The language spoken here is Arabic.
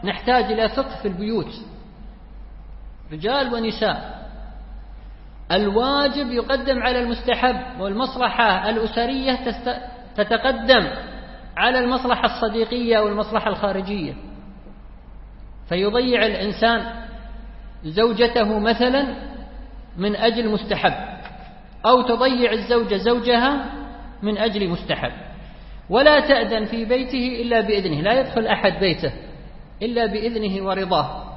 نحتاج إلى فقه في البيوت، رجال ونساء. الواجب يقدم على المستحب، والمصلحة الأسرية تتقدم على المصلحة الصديقية والمصلحة الخارجية. فيضيع الإنسان زوجته مثلا من أجل مستحب، أو تضيع الزوجة زوجها من أجل مستحب. ولا تأذن في بيته إلا بإذنه، لا يدخل أحد بيته إلا بإذنه ورضاه.